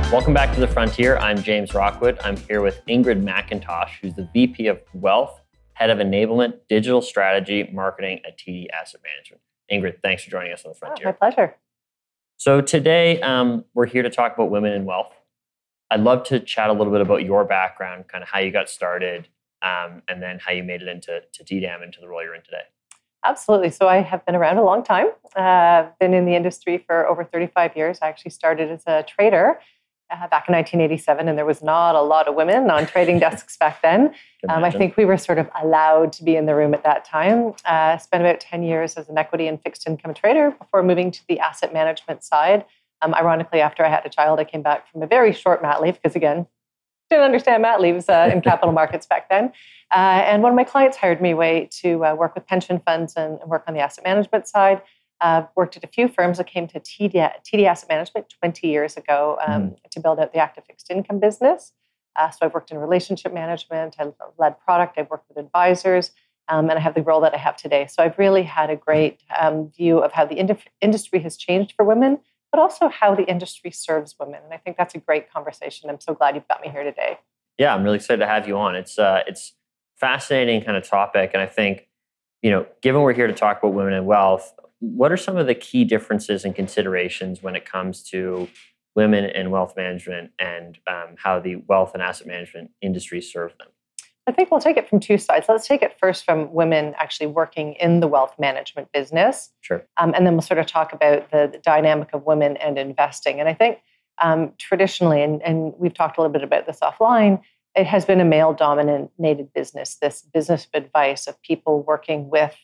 Welcome back to The Frontier. I'm James Rockwood. I'm here with Ingrid McIntosh, who's the VP of Wealth, Head of Enablement, Digital Strategy, Marketing at TD Asset Management. Ingrid, thanks for joining us on The Frontier. My pleasure. So today, we're here to talk about women in wealth. I'd love to chat a little bit about your background, kind of how you got started, and then how you made it into TDAM, into the role you're in today. Absolutely. So I have been around a long time. Been in the industry for over 35 years. I actually started as a trader back in 1987, and there was not a lot of women on trading desks back then. I think we were sort of allowed to be in the room at that time. Spent about 10 years as an equity and fixed income trader before moving to the asset management side. Ironically, after I had a child, I came back from a very short mat leave because, again, didn't understand mat leaves in capital markets back then. And one of my clients hired me to work with pension funds and work on the asset management side. Worked at a few firms. I came to TD Asset Management 20 years ago to build out the active fixed income business. So I've worked in relationship management, I've led product, I've worked with advisors, and I have the role that I have today. So I've really had a great view of how the industry has changed for women, but also how the industry serves women. And I think that's a great conversation. I'm so glad you've got me here today. Yeah, I'm really excited to have you on. It's fascinating kind of topic. And I think, given we're here to talk about women in wealth, what are some of the key differences and considerations when it comes to women in wealth management and how the wealth and asset management industry serve them? I think we'll take it from two sides. Let's take it first from women actually working in the wealth management business. Sure. And then we'll sort of talk about the dynamic of women and investing. And I think traditionally, and we've talked a little bit about this offline, it has been a male-dominated business, this business of advice of people working with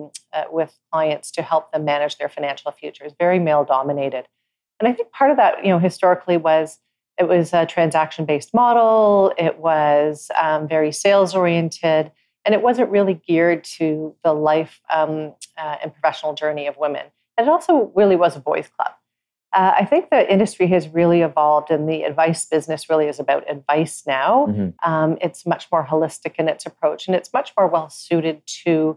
clients to help them manage their financial futures, very male-dominated. And I think part of that, historically it was a transaction-based model, it was very sales-oriented, and it wasn't really geared to the life and professional journey of women. And it also really was a boys' club. I think the industry has really evolved, and the advice business really is about advice now. Mm-hmm. It's much more holistic in its approach, and it's much more well-suited to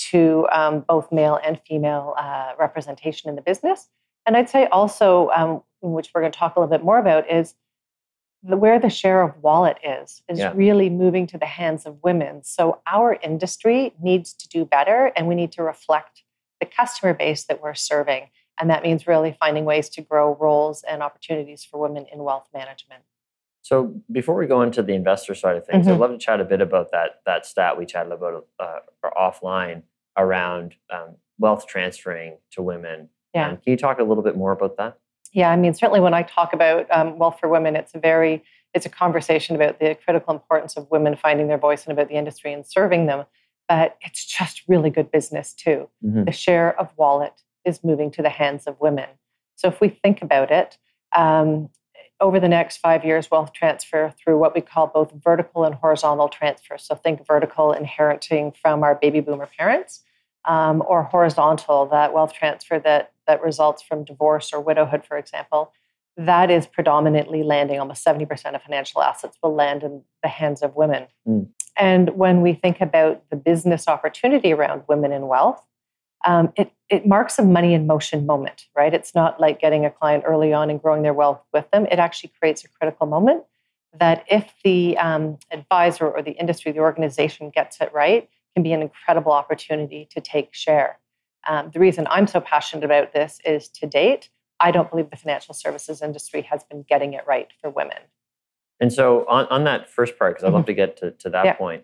both male and female representation in the business. And I'd say also, which we're going to talk a little bit more about, is where the share of wallet is really moving to the hands of women. So our industry needs to do better, and we need to reflect the customer base that we're serving. And that means really finding ways to grow roles and opportunities for women in wealth management. So before we go into the investor side of things, Mm-hmm. I'd love to chat a bit about that stat we chatted about offline around wealth transferring to women. Yeah. Can you talk a little bit more about that? Yeah, I mean, certainly when I talk about wealth for women, it's a conversation about the critical importance of women finding their voice and about the industry and serving them. But it's just really good business too. Mm-hmm. The share of wallet is moving to the hands of women. So if we think about it, over the next 5 years, wealth transfer through what we call both vertical and horizontal transfer. So think vertical, inheriting from our baby boomer parents, or horizontal, that wealth transfer that results from divorce or widowhood, for example. That is predominantly landing, almost 70% of financial assets will land in the hands of women. Mm. And when we think about the business opportunity around women in wealth, it marks a money in motion moment, right? It's not like getting a client early on and growing their wealth with them. It actually creates a critical moment that if the advisor or the industry, the organization gets it right, can be an incredible opportunity to take share. The reason I'm so passionate about this is, to date, I don't believe the financial services industry has been getting it right for women. And so on that first part, because I'd love to get to that point,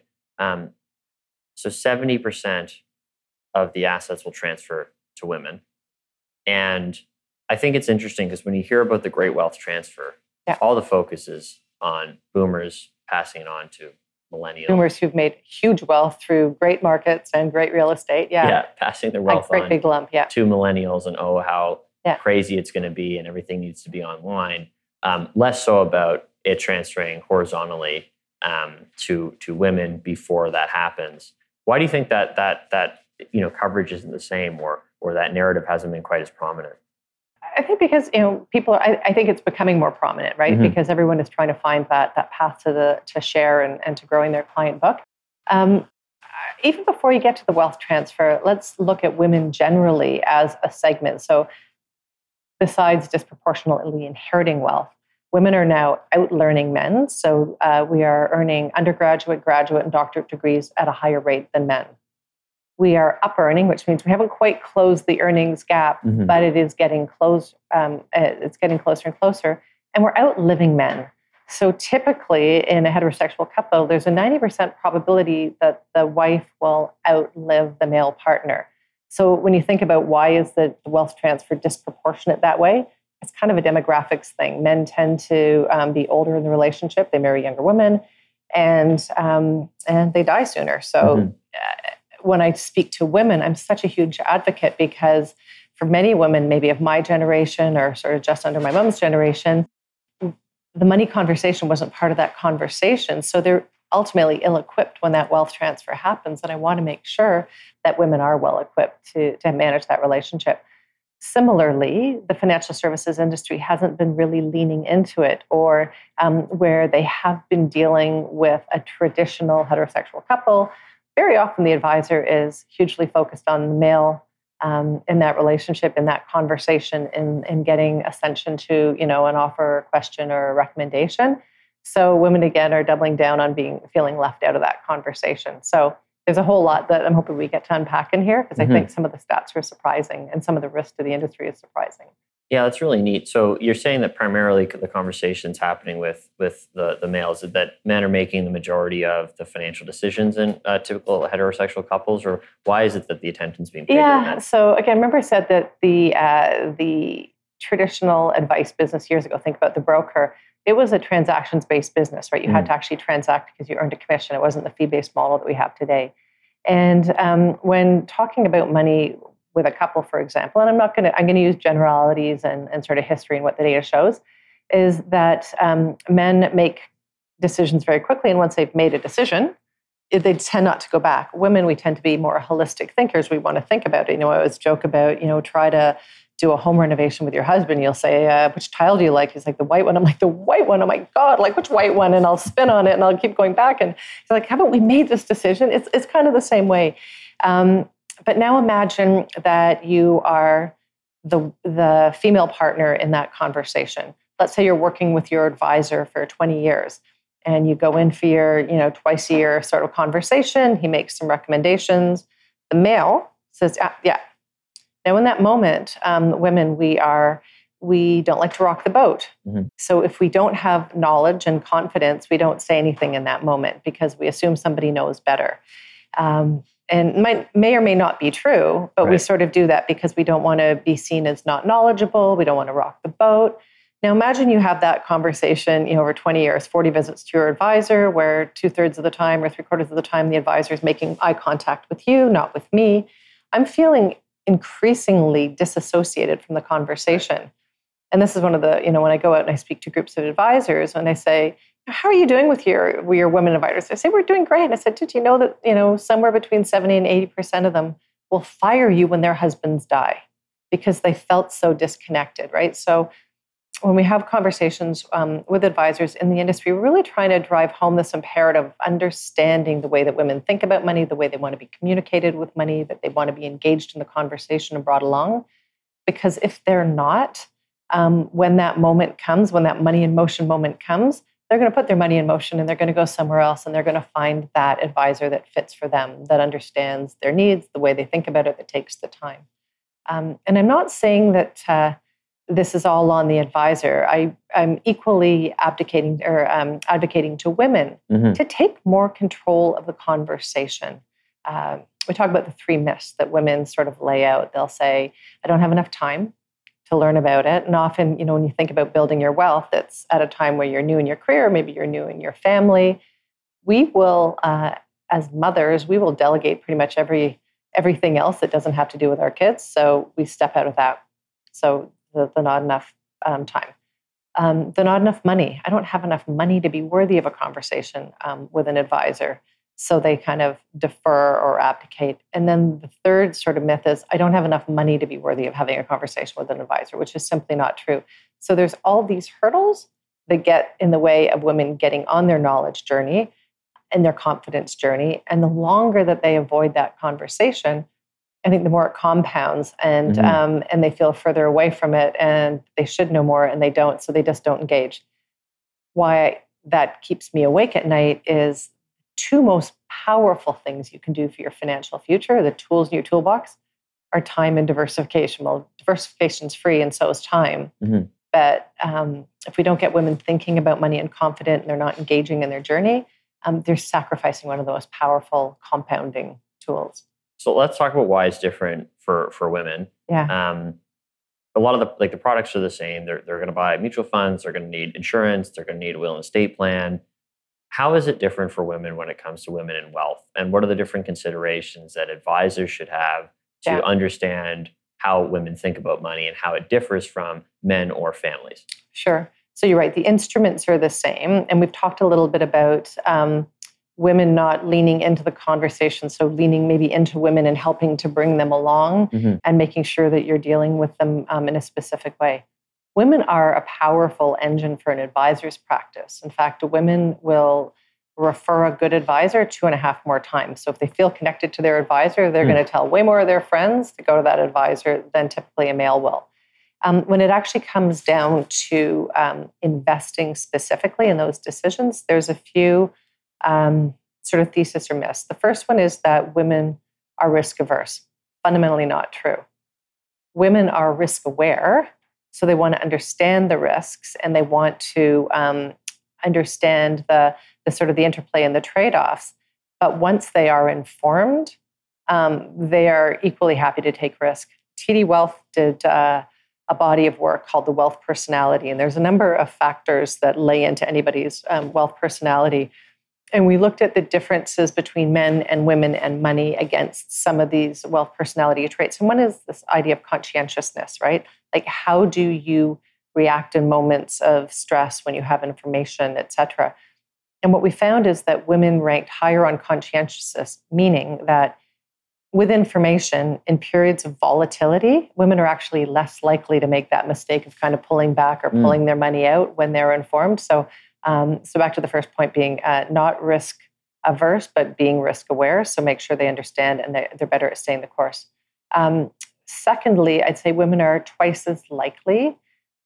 so 70% of the assets will transfer to women. And I think it's interesting because when you hear about the great wealth transfer, all the focus is on boomers passing it on to millennials. Boomers who've made huge wealth through great markets and great real estate. Yeah, passing their wealth on big lump, to millennials, and how crazy it's going to be and everything needs to be online. Less so about it transferring horizontally to women before that happens. Why do you think that coverage isn't the same, or that narrative hasn't been quite as prominent? I think because people are, I think it's becoming more prominent, right? Mm-hmm. Because everyone is trying to find that path to share and to growing their client book. Even before you get to the wealth transfer, let's look at women generally as a segment. So besides disproportionately inheriting wealth, Women are now out-learning men. So we are earning undergraduate, graduate, and doctorate degrees at a higher rate than men. We are up-earning, which means we haven't quite closed the earnings gap, but it is getting close. It's getting closer and closer. And we're outliving men. So typically in a heterosexual couple, there's a 90% probability that the wife will outlive the male partner. So when you think about why is the wealth transfer disproportionate that way, it's kind of a demographics thing. Men tend to be older in the relationship. They marry younger women, and they die sooner. So when I speak to women, I'm such a huge advocate because for many women, maybe of my generation or sort of just under my mom's generation, the money conversation wasn't part of that conversation. So they're ultimately ill-equipped when that wealth transfer happens. And I want to make sure that women are well-equipped to manage that relationship. Similarly, the financial services industry hasn't been really leaning into it, or where they have been dealing with a traditional heterosexual couple. Very often the advisor is hugely focused on the male in that relationship, in that conversation, in getting ascension to, an offer, a question, or a recommendation. So women, again, are doubling down on feeling left out of that conversation. So there's a whole lot that I'm hoping we get to unpack in here, because I think some of the stats are surprising and some of the risk to the industry is surprising. Yeah, that's really neat. So you're saying that primarily the conversation's happening with the males, that men are making the majority of the financial decisions in typical heterosexual couples, or why is it that the attention's being paid to men? So again, remember I said that the traditional advice business years ago, think about the broker, it was a transactions-based business, right? You had to actually transact because you earned a commission. It wasn't the fee-based model that we have today. And when talking about money with a couple, for example, and I'm going to use generalities and sort of history and what the data shows, is that men make decisions very quickly. And once they've made a decision, they tend not to go back. Women, we tend to be more holistic thinkers. We want to think about it. I always joke about, try to do a home renovation with your husband. You'll say, which tile do you like? He's like, the white one. I'm like, the white one? Oh my God, like which white one? And I'll spin on it and I'll keep going back. And he's like, haven't we made this decision? It's kind of the same way. But now imagine that you are the female partner in that conversation. Let's say you're working with your advisor for 20 years and you go in for your, twice a year sort of conversation. He makes some recommendations. The male says, yeah. Now in that moment, women, we don't like to rock the boat. So if we don't have knowledge and confidence, we don't say anything in that moment because we assume somebody knows better. And may or may not be true, but we sort of do that because we don't want to be seen as not knowledgeable. We don't want to rock the boat. Now imagine you have that conversation, over 20 years, 40 visits to your advisor, where 2/3 of the time or 3/4 of the time the advisor is making eye contact with you, not with me. I'm feeling increasingly disassociated from the conversation. And this is one of the, when I go out and I speak to groups of advisors, when they say, how are you doing with your women advisors? I say, we're doing great. And I said, did you know that, somewhere between 70 and 80% of them will fire you when their husbands die because they felt so disconnected, right? So when we have conversations with advisors in the industry, we're really trying to drive home this imperative of understanding the way that women think about money, the way they want to be communicated with money, that they want to be engaged in the conversation and brought along. Because if they're not, when that moment comes, when that money in motion moment comes, they're going to put their money in motion and they're going to go somewhere else and they're going to find that advisor that fits for them, that understands their needs, the way they think about it, that takes the time. And I'm not saying that this is all on the advisor. I'm equally advocating to women to take more control of the conversation. We talk about the 3 myths that women sort of lay out. They'll say, I don't have enough time to learn about it. And often, when you think about building your wealth, it's at a time where you're new in your career, maybe you're new in your family. We will, as mothers, we will delegate pretty much everything else that doesn't have to do with our kids. So we step out of that. So the not enough time. The not enough money. I don't have enough money to be worthy of a conversation with an advisor. So they kind of defer or abdicate. And then the third sort of myth is, I don't have enough money to be worthy of having a conversation with an advisor, which is simply not true. So there's all these hurdles that get in the way of women getting on their knowledge journey and their confidence journey. And the longer that they avoid that conversation, I think the more it compounds and they feel further away from it and they should know more and they don't, so they just don't engage. why that keeps me awake at night is two most powerful things you can do for your financial future, the tools in your toolbox, are time and diversification. Well, diversification's free and so is time. Mm-hmm. But if we don't get women thinking about money and confident and they're not engaging in their journey, they're sacrificing one of the most powerful compounding tools. So let's talk about why it's different for women. Yeah. A lot of the products are the same. They're going to buy mutual funds. They're going to need insurance. They're going to need a will and estate plan. How is it different for women when it comes to women and wealth? And what are the different considerations that advisors should have to understand how women think about money and how it differs from men or families? Sure. So you're right. The instruments are the same. And we've talked a little bit about women not leaning into the conversation. So leaning maybe into women and helping to bring them along and making sure that you're dealing with them in a specific way. Women are a powerful engine for an advisor's practice. In fact, women will refer a good advisor 2.5 more times. So if they feel connected to their advisor, they're going to tell way more of their friends to go to that advisor than typically a male will. When it actually comes down to investing specifically in those decisions, there's a few sort of thesis or myths. The first one is that women are risk averse. Fundamentally not true. Women are risk aware, so they want to understand the risks and they want to understand the sort of the interplay and the trade-offs. But once they are informed, they are equally happy to take risk. TD Wealth did a body of work called the Wealth Personality, and there's a number of factors that lay into anybody's wealth personality. And we looked at the differences between men and women and money against some of these wealth personality traits. And one is this idea of conscientiousness, right? Like, how do you react in moments of stress when you have information, et cetera? And what we found is that women ranked higher on conscientiousness, meaning that with information in periods of volatility, women are actually less likely to make that mistake of kind of pulling back or pulling their money out when they're informed. So back to the first point being not risk averse, but being risk aware. So make sure they understand and they're better at staying the course. Secondly, I'd say women are twice as likely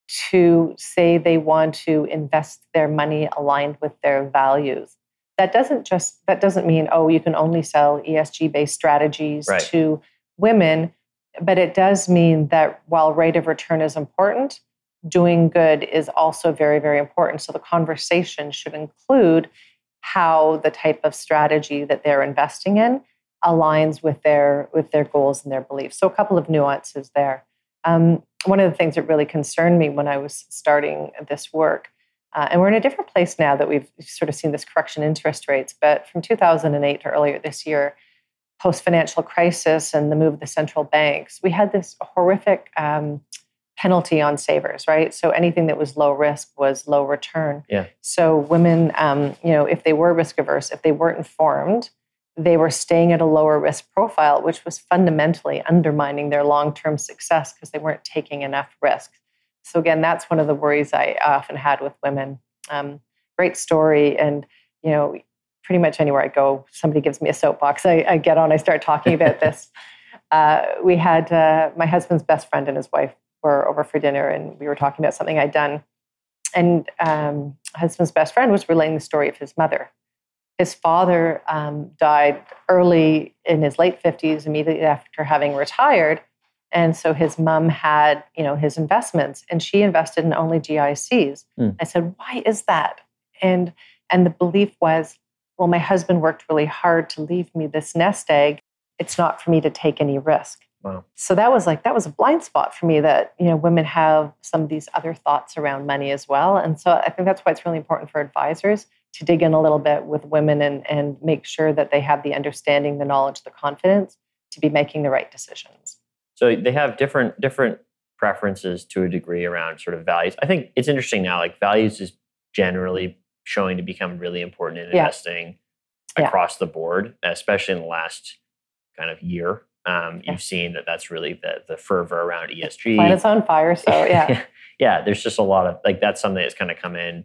to say they want to invest their money aligned with their values. That doesn't mean, you can only sell ESG-based strategies to women, but it does mean that while rate of return is important, doing good is also very, very important. So the conversation should include how the type of strategy that they're investing in aligns with their goals and their beliefs. So a couple of nuances there. One of the things that really concerned me when I was starting this work, and we're in a different place now that we've sort of seen this correction in interest rates, but from 2008 to earlier this year, post-financial crisis and the move of the central banks, we had this horrific penalty on savers, right? So anything that was low risk was low return. Yeah. So women, if they were risk averse, if they weren't informed, they were staying at a lower risk profile, which was fundamentally undermining their long-term success because they weren't taking enough risk. So again, that's one of the worries I often had with women. Great story. And, pretty much anywhere I go, somebody gives me a soapbox. I get on, I start talking about this. We had my husband's best friend and his wife were over for dinner and we were talking about something I'd done. And husband's best friend was relaying the story of his mother. His father died early in his late 50s, immediately after having retired. And so his mom had, his investments, and she invested in only GICs. I said, why is that? And the belief was, well, my husband worked really hard to leave me this nest egg. It's not for me to take any risk. Wow. So that was a blind spot for me that, women have some of these other thoughts around money as well. And so I think that's why it's really important for advisors to dig in a little bit with women and make sure that they have the understanding, the knowledge, the confidence to be making the right decisions. So they have different preferences to a degree around sort of values. I think it's interesting now, like values is generally showing to become really important in investing across the board, especially in the last kind of year. You've seen that's really the fervor around ESG. Planet's on fire, so yeah. Yeah, there's just a lot of, that's something that's kind of come in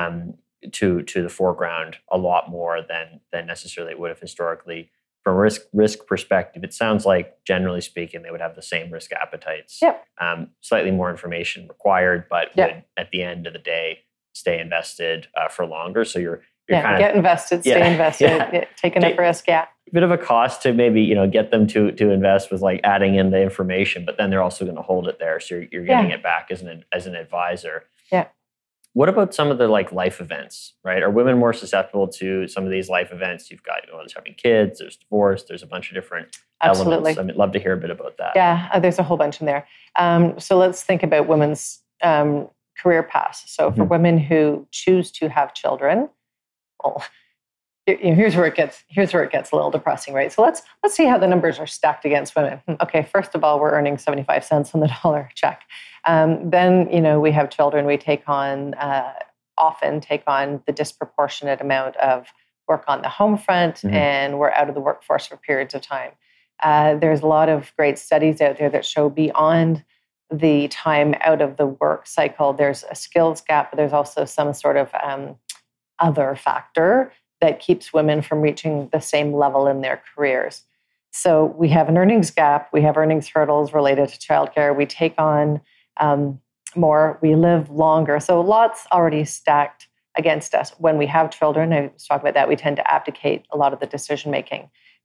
to the foreground a lot more than necessarily it would have historically. From a risk perspective, it sounds like, generally speaking, they would have the same risk appetites. Yep. Slightly more information required, but would, at the end of the day, stay invested for longer. So you're kind of get invested, stay invested, take enough risk. Yeah. Bit of a cost to maybe, get them to invest with like adding in the information, but then they're also going to hold it there. So you're getting it back as an advisor. Yeah. What about some of the like life events, right? Are women more susceptible to some of these life events? You've got, there's having kids, there's divorce, there's a bunch of different elements. I'd love to hear a bit about that. Yeah, there's a whole bunch in there. So let's think about women's career paths. So for women who choose to have children, well, here's where it gets a little depressing, right? So let's see how the numbers are stacked against women. Okay, first of all, we're earning 75 cents on the dollar check. Then we have children. We often take on the disproportionate amount of work on the home front, and we're out of the workforce for periods of time. There's a lot of great studies out there that show beyond the time out of the work cycle, there's a skills gap, but there's also some sort of other factor that keeps women from reaching the same level in their careers. So we have an earnings gap, we have earnings hurdles related to childcare, we take on more, we live longer. So lots already stacked against us. When we have children, I was talking about that, we tend to abdicate a lot of the decision making.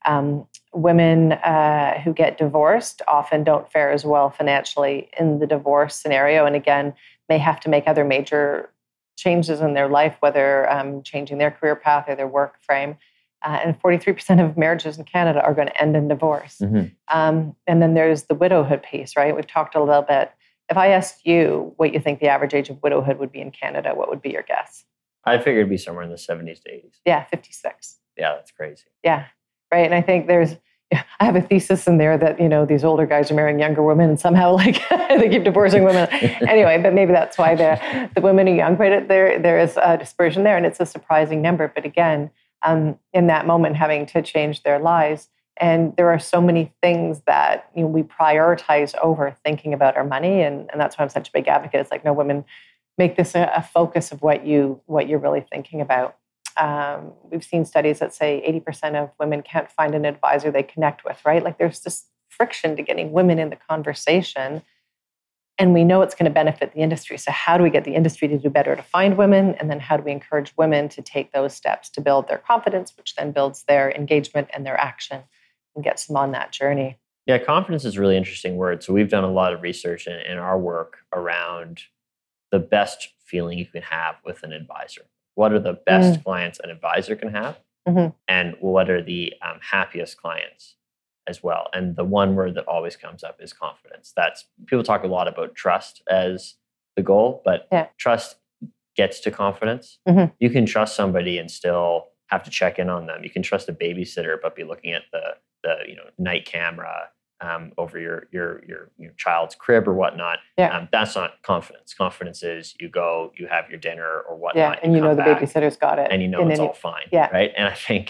Women who get divorced often don't fare as well financially in the divorce scenario, and again, may have to make other major changes in their life, whether changing their career path or their work frame. And 43% of marriages in Canada are going to end in divorce. And then there's the widowhood piece, right? We've talked a little bit. If I asked you what you think the average age of widowhood would be in Canada, what would be your guess? I figured it'd be somewhere in the 70s to 80s. Yeah, 56. Yeah, that's crazy. Yeah, right. And I think I have a thesis in there that, these older guys are marrying younger women and somehow they keep divorcing women. Anyway, but maybe that's why the women are young, but there is a dispersion there, and it's a surprising number. But again, in that moment, having to change their lives. And there are so many things that we prioritize over thinking about our money. And that's why I'm such a big advocate. It's like, no, women, make this a focus of what you're really thinking about. We've seen studies that say 80% of women can't find an advisor they connect with, right? Like there's this friction to getting women in the conversation, and we know it's going to benefit the industry. So how do we get the industry to do better to find women? And then how do we encourage women to take those steps to build their confidence, which then builds their engagement and their action and gets them on that journey? Yeah, confidence is a really interesting word. So we've done a lot of research in our work around the best feeling you can have with an advisor. What are the best clients an advisor can have? And what are the happiest clients as well? And the one word that always comes up is confidence. People talk a lot about trust as the goal, but trust gets to confidence. You can trust somebody and still have to check in on them. You can trust a babysitter, but be looking at the night camera over your child's crib or whatnot. That's not confidence. Confidence is you go, you have your dinner or whatnot. And the babysitter's got it. And it's all fine. Right. And I think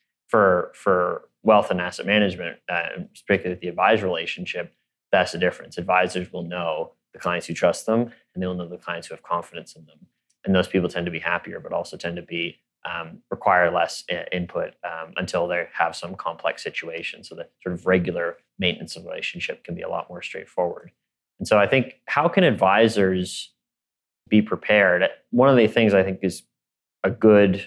for wealth and asset management, particularly the advisor relationship, that's the difference. Advisors will know the clients who trust them, and they'll know the clients who have confidence in them. And those people tend to be happier, but also tend to be require less input until they have some complex situation. So the sort of regular maintenance of relationship can be a lot more straightforward. And so I think, how can advisors be prepared? One of the things I think is a good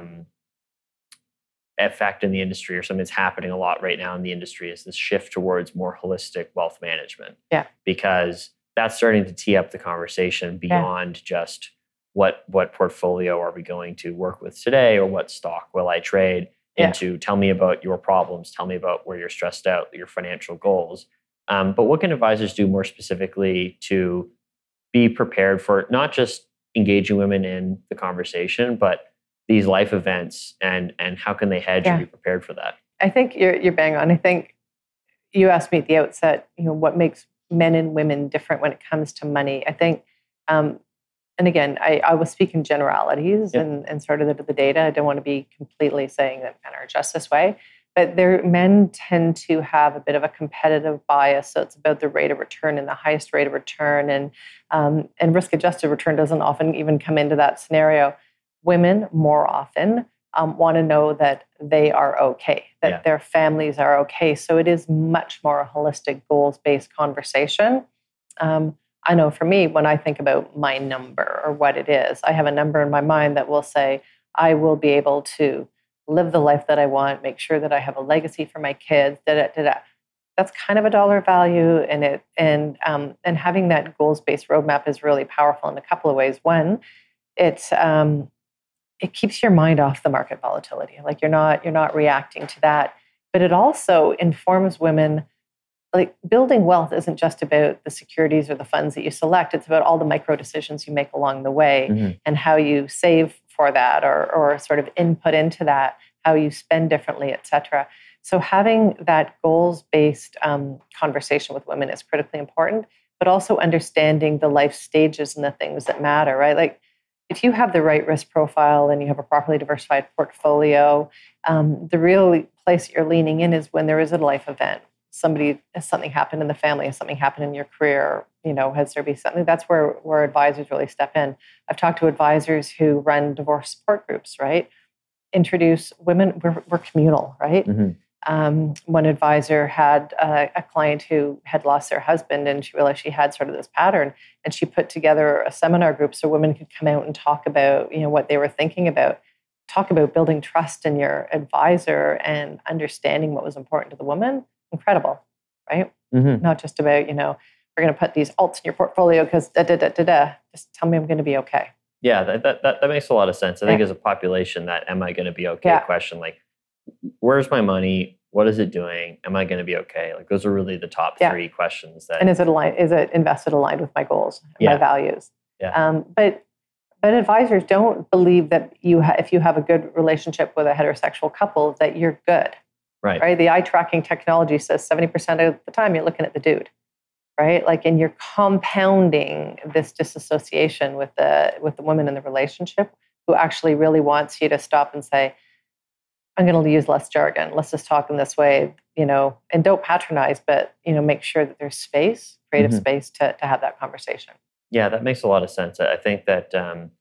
effect in the industry, or something that's happening a lot right now in the industry, is this shift towards more holistic wealth management. Because that's starting to tee up the conversation beyond just what portfolio are we going to work with today, or what stock will I trade, into tell me about your problems, tell me about where you're stressed out, your financial goals. But what can advisors do more specifically to be prepared for not just engaging women in the conversation, but these life events, and how can they hedge and be prepared for that? I think you're bang on. I think you asked me at the outset, what makes men and women different when it comes to money. I think, and again, I will speak in generalities and sort of the data. I don't want to be completely saying that men are just this way, but men tend to have a bit of a competitive bias. So it's about the rate of return and the highest rate of return, and risk-adjusted return doesn't often even come into that scenario. Women more often want to know that they are okay, that their families are okay. So it is much more a holistic, goals-based conversation. I know for me, when I think about my number or what it is, I have a number in my mind that will say, I will be able to live the life that I want, make sure that I have a legacy for my kids, da da da da. That's kind of a dollar value, and having that goals-based roadmap is really powerful in a couple of ways. One, it keeps your mind off the market volatility. Like you're not reacting to that, but it also informs women. Like building wealth isn't just about the securities or the funds that you select. It's about all the micro decisions you make along the way and how you save for that or sort of input into that, how you spend differently, et cetera. So having that goals-based conversation with women is critically important, but also understanding the life stages and the things that matter, right? Like if you have the right risk profile and you have a properly diversified portfolio, the real place you're leaning in is when there is a life event. Has something happened in the family, has something happened in your career, has there been something? That's where advisors really step in. I've talked to advisors who run divorce support groups, right? Introduce women, we're communal, right? One advisor had a client who had lost their husband, and she realized she had sort of this pattern, and she put together a seminar group so women could come out and talk about what they were thinking about. Talk about building trust in your advisor and understanding what was important to the woman. Incredible, right? Not just about we're going to put these alts in your portfolio because just tell me I'm going to be okay. Yeah, that makes a lot of sense. I think as a population, that am I going to be okay question, like where's my money? What is it doing? Am I going to be okay? Like those are really the top three questions. And is it invested aligned with my goals, my values? Yeah. But advisors don't believe that if you have a good relationship with a heterosexual couple, that you're good. Right. The eye tracking technology says 70% of the time you're looking at the dude, right? Like, and you're compounding this disassociation with the woman in the relationship who actually really wants you to stop and say, I'm going to use less jargon. Let's just talk in this way, and don't patronize, but, make sure that there's space, creative space to have that conversation. Yeah, that makes a lot of sense. I think that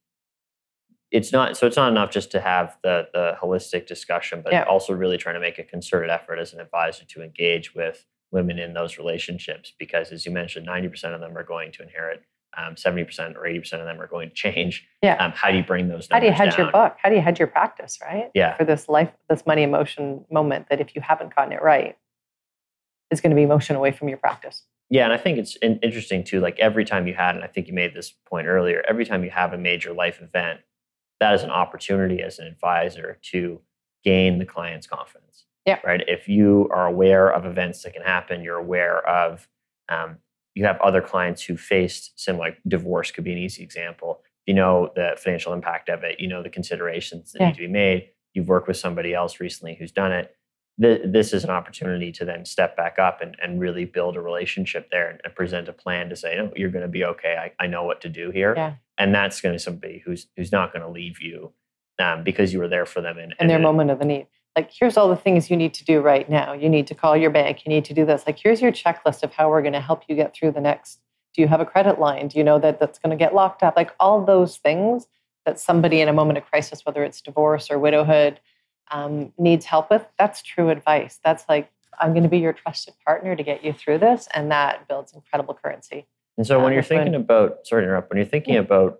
it's not enough just to have the holistic discussion, but also really trying to make a concerted effort as an advisor to engage with women in those relationships, because as you mentioned, 90% of them are going to inherit, 70% or 80% of them are going to change. Yeah. How do you bring those numbers down? How do you hedge your book? How do you hedge your practice, right? Yeah. For this life, this money emotion moment that if you haven't gotten it right, is going to be motion away from your practice. Yeah, and I think it's interesting too, like every time you had, and I think you made this point earlier, every time you have a major life event, that is an opportunity as an advisor to gain the client's confidence. Yeah. Right. If you are aware of events that can happen, you're aware of, you have other clients who faced similar. Divorce could be an easy example. You know the financial impact of it. You know the considerations that need to be made. You've worked with somebody else recently who's done it. This is an opportunity to then step back up and really build a relationship there and present a plan to say, no, you're going to be okay. I know what to do here. Yeah. And that's going to be somebody who's not going to leave you because you were there for them in their moment of the need. Like, here's all the things you need to do right now. You need to call your bank. You need to do this. Like, here's your checklist of how we're going to help you get through the next. Do you have a credit line? Do you know that that's going to get locked up? Like all those things that somebody in a moment of crisis, whether it's divorce or widowhood, needs help with. That's true advice. That's like, I'm going to be your trusted partner to get you through this. And that builds incredible currency. And so when you're thinking about, sorry to interrupt, when you're thinking about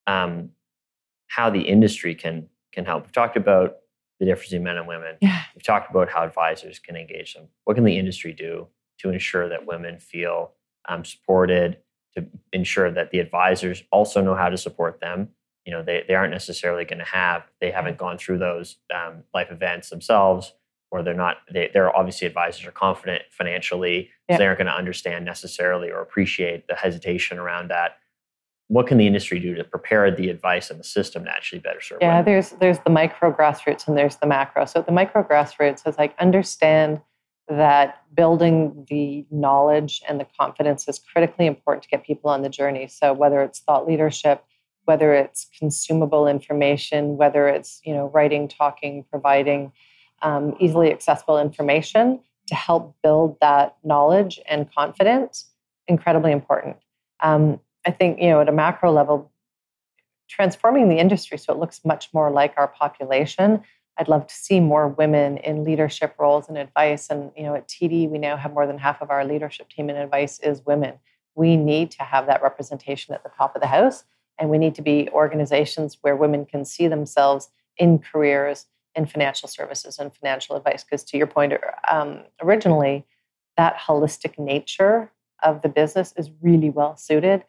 how the industry can help, we've talked about the difference in men and women. Yeah. We've talked about how advisors can engage them. What can the industry do to ensure that women feel supported, to ensure that the advisors also know how to support them? They aren't necessarily going to they haven't gone through those life events themselves, or they're obviously advisors are confident financially, so they aren't going to understand necessarily or appreciate the hesitation around that. What can the industry do to prepare the advice and the system to actually better serve women? There's the micro grassroots and there's the macro. So the micro grassroots is like, understand that building the knowledge and the confidence is critically important to get people on the journey. So whether it's thought leadership, whether it's consumable information, whether it's writing, talking, providing easily accessible information to help build that knowledge and confidence, incredibly important. I think, at a macro level, transforming the industry so it looks much more like our population. I'd love to see more women in leadership roles and advice. And, at TD, we now have more than half of our leadership team in advice is women. we need to have that representation at the top of the house. And we need to be organizations where women can see themselves in careers in financial services and financial advice. Because to your point, originally, that holistic nature of the business is really well suited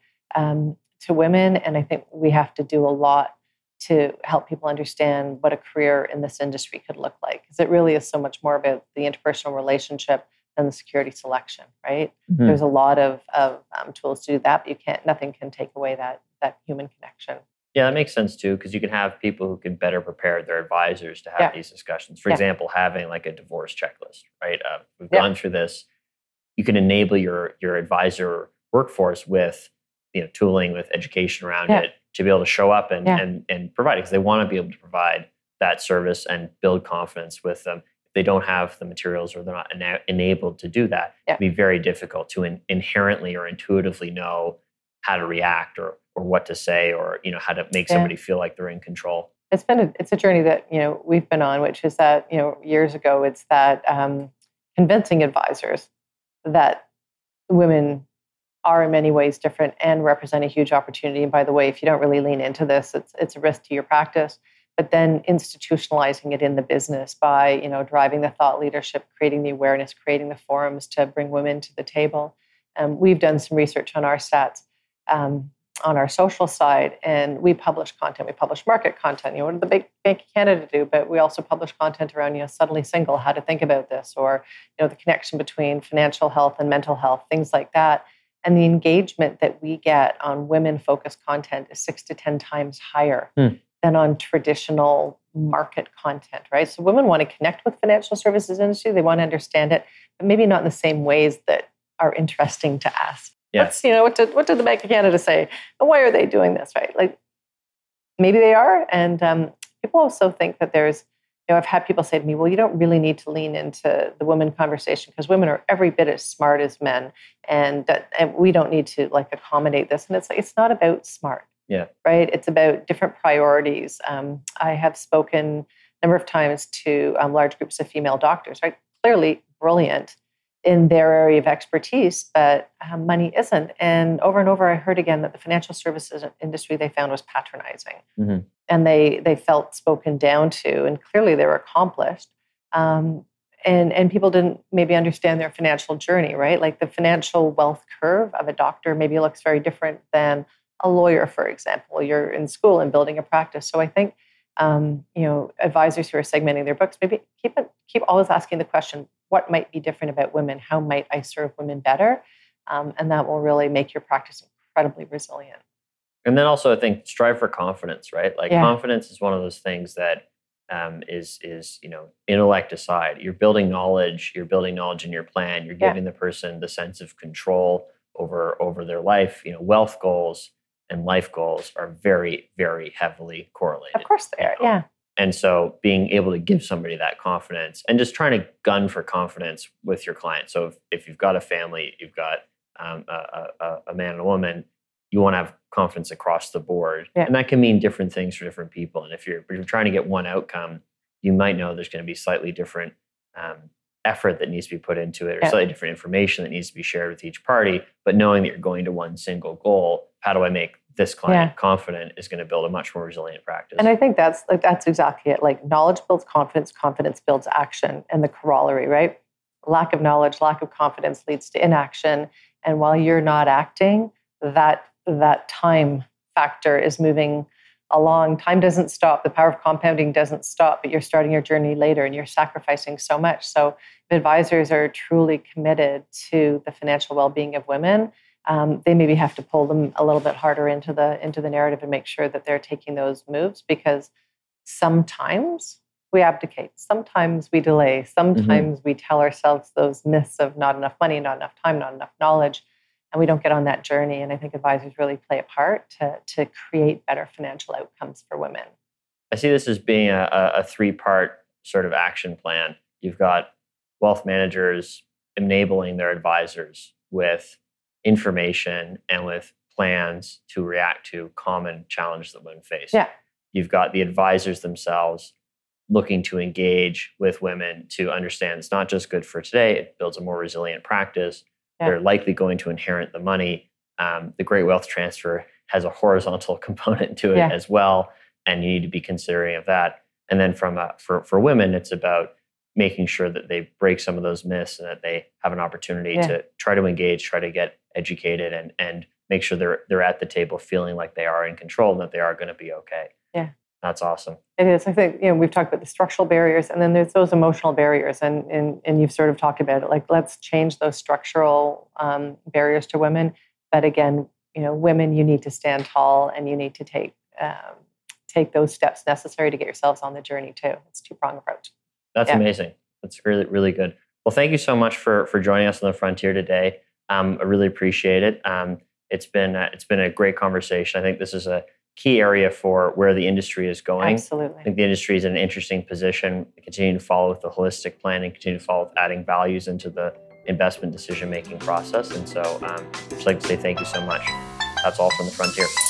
to women. And I think we have to do a lot to help people understand what a career in this industry could look like. Because it really is so much more about the interpersonal relationship than the security selection, right? Mm-hmm. There's a lot of tools to do that, but nothing can take away that human connection. Yeah, that makes sense too, because you can have people who can better prepare their advisors to have these discussions. For example, having like a divorce checklist, right? We've gone through this. You can enable your advisor workforce with tooling, with education around it, to be able to show up and provide it, because they want to be able to provide that service and build confidence with them. If they don't have the materials or they're not enabled to do that, it'd be very difficult to inherently or intuitively know how to react or what to say or how to make somebody feel like they're in control. It's a journey that we've been on, which is that years ago, it's that convincing advisors that women are in many ways different and represent a huge opportunity. And by the way, if you don't really lean into this, it's a risk to your practice. But then institutionalizing it in the business by driving the thought leadership, creating the awareness, creating the forums to bring women to the table. We've done some research on our stats on our social side, and we publish content. We publish market content. What did the big Bank of Canada do? But we also publish content around suddenly single, how to think about this, or the connection between financial health and mental health, things like that. And the engagement that we get on women-focused content is 6 to 10 times higher than on traditional market content, right? So women want to connect with financial services industry. They want to understand it, but maybe not in the same ways that are interesting to us. Yes. What did the Bank of Canada say? And why are they doing this, right? Like, maybe they are. And people also think that there's, I've had people say to me, well, you don't really need to lean into the women conversation because women are every bit as smart as men. And we don't need to accommodate this. And it's like, it's not about smart. Yeah. Right. It's about different priorities. I have spoken a number of times to large groups of female doctors, right? Clearly brilliant in their area of expertise, but money isn't. And over I heard again that the financial services industry they found was patronizing. Mm-hmm. And they felt spoken down to, and clearly they were accomplished. And people didn't maybe understand their financial journey, right? Like the financial wealth curve of a doctor maybe looks very different than a lawyer, for example. You're in school and building a practice. So I think advisors who are segmenting their books, maybe keep always asking the question, what might be different about women? How might I serve women better? And that will really make your practice incredibly resilient. And then also, I think, strive for confidence, right? Confidence is one of those things that is intellect aside. You're building knowledge in your plan. You're giving the person the sense of control over their life. Wealth goals and life goals are very, very heavily correlated. Of course they are, yeah. And so being able to give somebody that confidence and just trying to gun for confidence with your client. So if you've got a family, you've got a man and a woman, you want to have confidence across the board. Yeah. And that can mean different things for different people. And if you're trying to get one outcome, you might know there's going to be slightly different effort that needs to be put into it, or slightly different information that needs to be shared with each party. But knowing that you're going to one single goal, how do I make this client confident, is going to build a much more resilient practice. And I think that's exactly it. Like, knowledge builds confidence, confidence builds action, and the corollary, right? Lack of knowledge, lack of confidence leads to inaction. And while you're not acting, that time factor is moving along. Time doesn't stop. The power of compounding doesn't stop, but you're starting your journey later and you're sacrificing so much. So if advisors are truly committed to the financial well-being of women, they maybe have to pull them a little bit harder into the narrative and make sure that they're taking those moves, because sometimes we abdicate, sometimes we delay, sometimes we tell ourselves those myths of not enough money, not enough time, not enough knowledge, and we don't get on that journey. And I think advisors really play a part to create better financial outcomes for women. I see this as being a three-part sort of action plan. You've got wealth managers enabling their advisors with information and with plans to react to common challenges that women face. Yeah. You've got the advisors themselves looking to engage with women to understand it's not just good for today, it builds a more resilient practice. Yeah. They're likely going to inherit the money. The great wealth transfer has a horizontal component to it as well, and you need to be considering of that. And then for women, it's about making sure that they break some of those myths and that they have an opportunity to try to engage, try to get educated, and make sure they're at the table feeling like they are in control and that they are going to be okay. Yeah. That's awesome. It is. I think, we've talked about the structural barriers, and then there's those emotional barriers, and you've sort of talked about it. Like, let's change those structural barriers to women. But again, women, you need to stand tall, and you need to take those steps necessary to get yourselves on the journey too. It's a two-pronged approach. That's amazing. That's really, really good. Well, thank you so much for joining us on the Frontier today. I really appreciate it. It's been a great conversation. I think this is a key area for where the industry is going. Absolutely. I think the industry is in an interesting position to continue to follow with the holistic plan and continue to follow with adding values into the investment decision-making process. And so I'd just like to say thank you so much. That's all from the Frontier.